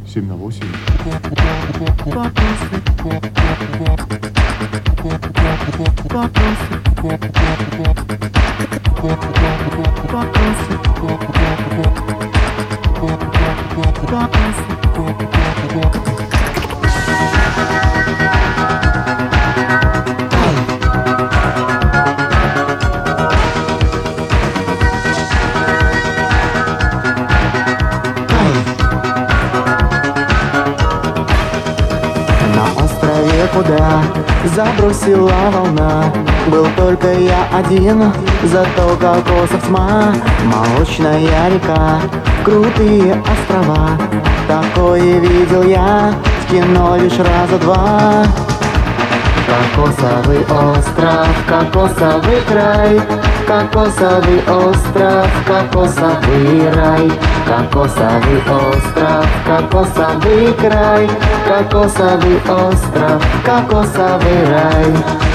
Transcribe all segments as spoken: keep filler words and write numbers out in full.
семь на восемь. Куда забросила волна, был только я один, зато кокосов тьма. Молочная река, крутые острова, такое видел я в кино лишь раза два. Кокосовый остров, кокосовый край, кокосовый остров, кокосовый рай. Кокосовый остров, кокосовый край, кокосовый остров, кокосовый рай.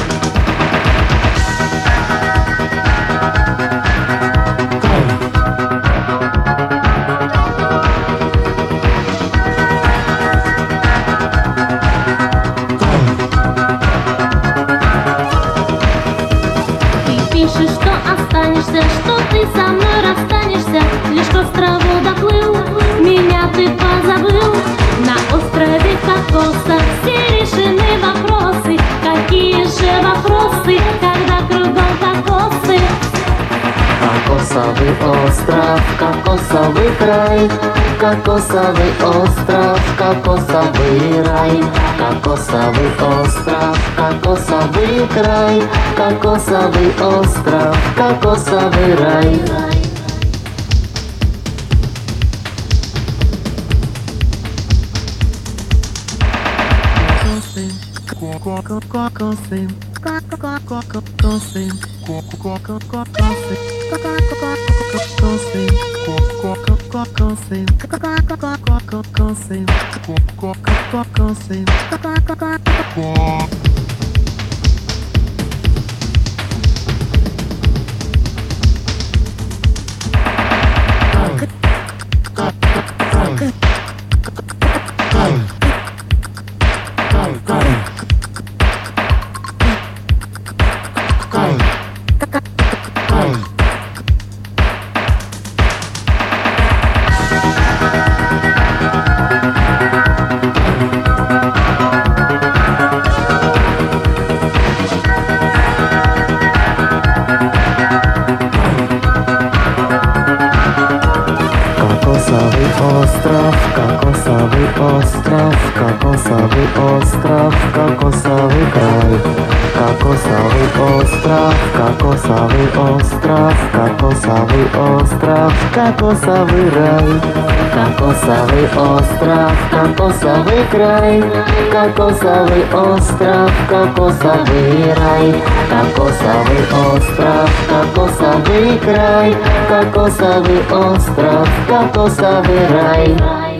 Пишешь, что останешься, что ты со мной расстанешься, лишь к острову доплыл, меня ты позабыл. На острове кокосов все решены вопросы. Какие же вопросы, когда кругом кокосы? Кокосовый остров, кокосовый край, кокосовый остров, кокосовый рай. Кокосовый остров, кокосовый край, кокосовый остров, кокосовый рай. Кокосовый остров, кокосовый остров, кокосовый остров, кокосовый край. Кокосовый остров, кокосовый остров, кокосовый остров, кокосовый рай. Кокосовый остров, кокосовый край, кокосовый остров, кокосовый рай. Кокосовый остров, кокосовый край, кокосовый остров, кокосовый рай.